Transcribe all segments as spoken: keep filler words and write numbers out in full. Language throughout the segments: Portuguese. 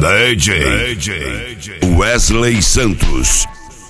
D J, D J Wesley Santos.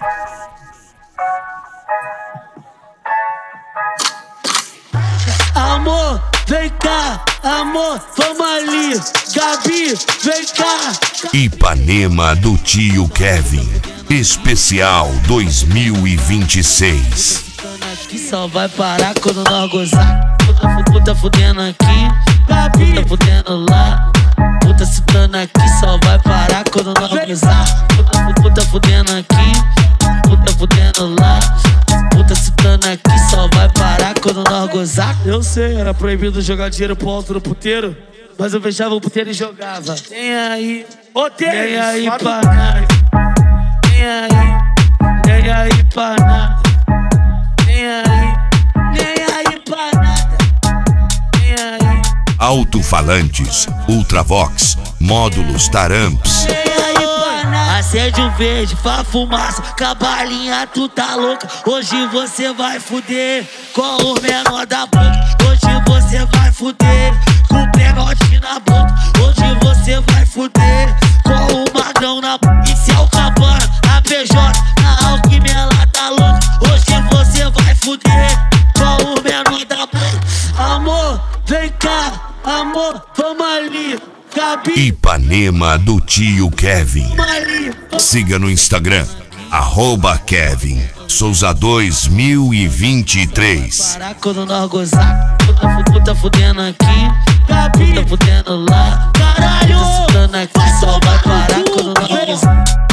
Amor, vem cá, amor, vamos ali. Gabi, vem cá. Ipanema do tio Kevin, especial dois mil e vinte e seis. Que só vai parar quando nós gozar. Puta, puta fudendo aqui, Gabi, puta fudendo lá. Puta citando aqui, só vai parar quando nós gozar. Puta, puta fudendo aqui, puta fudendo lá. Puta citando aqui, só vai parar quando nós gozar. Eu sei, era proibido jogar dinheiro pro alto no puteiro, mas eu fechava o puteiro e jogava. Tem aí, ô Deus, tem aí pra nada. Tem aí, tem aí pra nada. Tem aí, tem aí pra nada. Tem aí. Alto-falantes, Ultravox, módulos Taramps. Acende o verde, faz fumaça, com a balinha tu tá louca. Hoje você vai fuder com o menor da boca. Hoje você vai fuder com o penote na boca. Hoje você vai fuder com o magrão na boca. E se é o Cabana, a P J, a Alckmin, ela tá louca. Hoje você vai fuder com o menor da boca. Amor, vem cá, amor, vamos ali. Gabi. Ipanema do tio Kevin. Siga no Instagram, arroba Kevin Souza dois mil e vinte e três. Parar quando nós gozar. Puta, puta fudendo aqui, Gabi, puta fudendo lá. Caralho, puta citando aqui, só vai parar quando nós gozar.